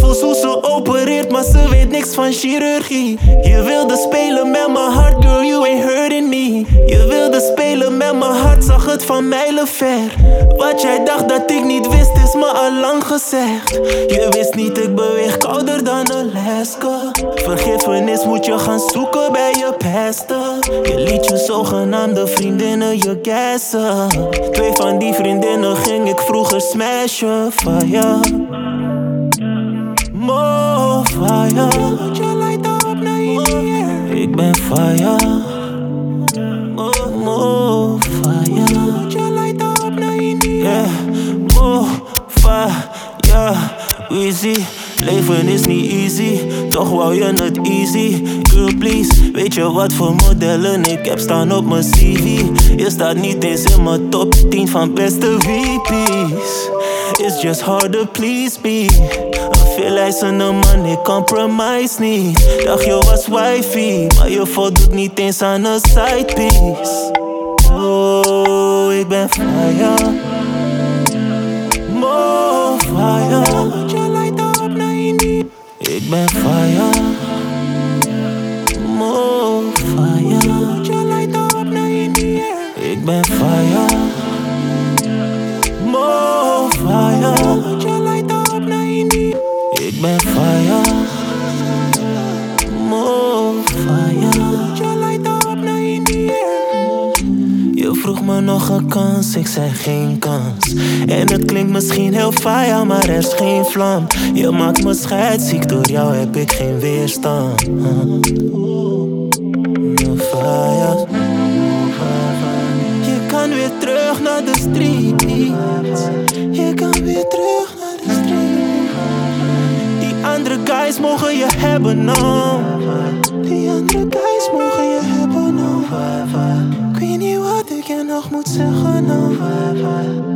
twijfels hoe ze opereert, maar ze weet niks van chirurgie. Je wilde spelen met mijn hart, girl, you ain't hurting me. Je wilde spelen met mijn hart, zag het van mijlenver. Wat jij dacht dat ik niet wist, is me al lang gezegd. Je wist niet, ik beweeg kouder dan Alaska. Vergiffenis moet je gaan zoeken bij je pesten. Je liet je zogenaamde vriendinnen je gassen. 2 van die vriendinnen ging ik vroeger smashen. Fire, more fire. Moet je lighten op naar hier. Ik ben fire, more fire. Moet je lighten op naar hier. Yeah, more fire, easy. Leven is niet easy, toch wou je het easy. Girl please, weet je wat voor modellen ik heb staan op mijn CV? Je staat niet eens in mijn top 10 van beste VP's. It's just hard to please me. Een veeleisende man, ik compromise niet. Dacht je was wifey, maar je voldoet niet eens aan een side piece. Oh, ik ben fire, more fire. Ik ben fire, more fire. Ik ben fire, more fire. Ik ben fire, more fire. Je vroeg me nog een kans, ik zei geen kans. En het klinkt misschien heel fire, maar er is geen vlam. Je maakt me scheidsziek, door jou heb ik geen weerstand. Fire. Je kan weer terug naar de streets. Je kan weer terug naar de streets. Die andere guys mogen je hebben, no. Die andere guys mogen je hebben, no. Ik weet niet wat ik je nog moet zeggen, no.